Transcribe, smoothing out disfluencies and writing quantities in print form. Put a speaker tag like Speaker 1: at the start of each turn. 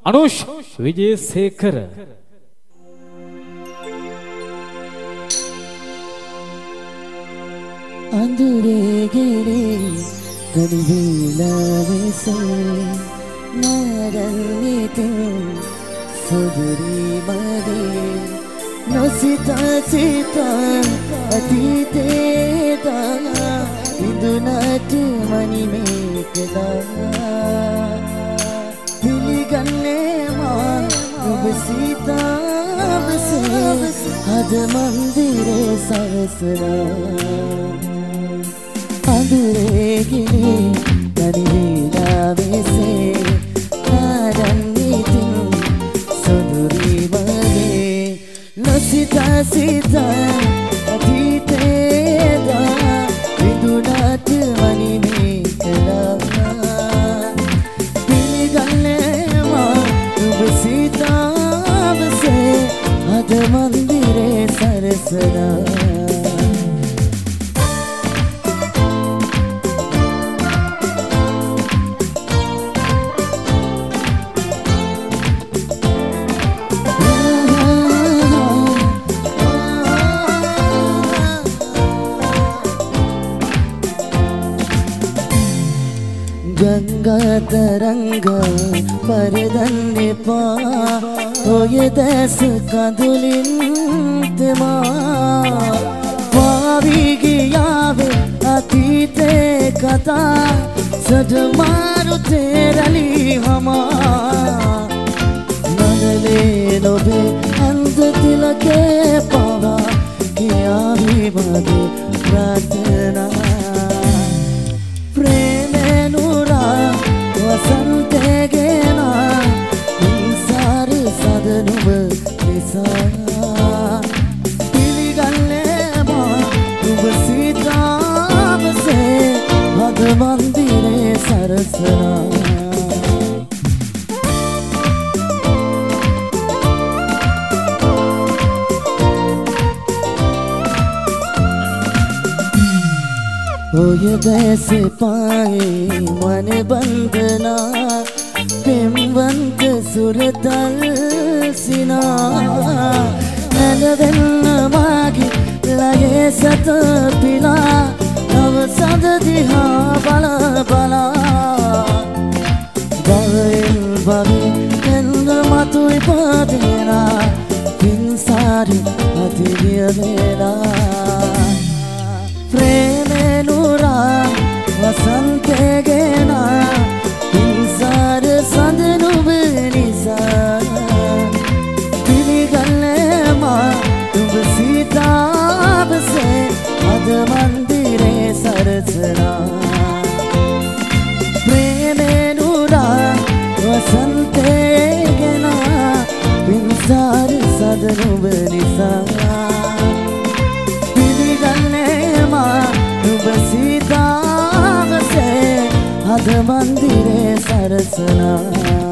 Speaker 1: අනුෂ් විජේසේකර
Speaker 2: අඳුරේ ගෙරේ තනිවිලා වෙසේ නරන්නිතින් සුදුරි මගේ නොසිතා සිතා අතීතේ දාලා ඉදුනට මනිමේකදා පිළිගන්නේ මා ඔබ සීතාවසේ අද මන්දිරේ සවසලා අඳුරේ ගිනි තනිවිලා වෙසේ නාරන්නිතින් සොඳුරි වගේ නොසිතා සිතා අතීතේ දා විදුනට මනිමේ කළා පිළිගන්නේ මා ඔබ සීතාවසේ අද මන්දිරේ සරසලා गंगा तरंगा परदन्ने पा ඔය දැස කඳුලින් තෙමා පාවි ගියාවේ අතීතේ කතා සඩමාරු තේරලි හමා නගලේ නොබේ අන්ද තිලකේ පවා කියාවි වගේ ප්‍රාර්ථනා වසන්තේගෙනා නිසාර සදනුව නිසා පිළිගන්නේ මා ඔබ සීතාවසේ අද මන්දිරේ සරසනා ඔය දැස පායේ මන බන්ධනා පෙම්වන්ත සුරතල් සිනා නැලවෙන්න මාගේ ලයේ සත පිලා නව සඳ දිහා බල බලා භවයෙන් භවී එන්න මතු ඉපදෙනා පින්සාරි අතිවිය වේලා प्रेमेनुरा वसंतेगेना इंसार संदनुब निसा पिलिगल्ले मा तुम सीतावसे अद मंदिरे सरसना प्रेमेनुरा वसंतेगेना इंसार संदनुब निसा सीतावसे अद मंदिरे सरसना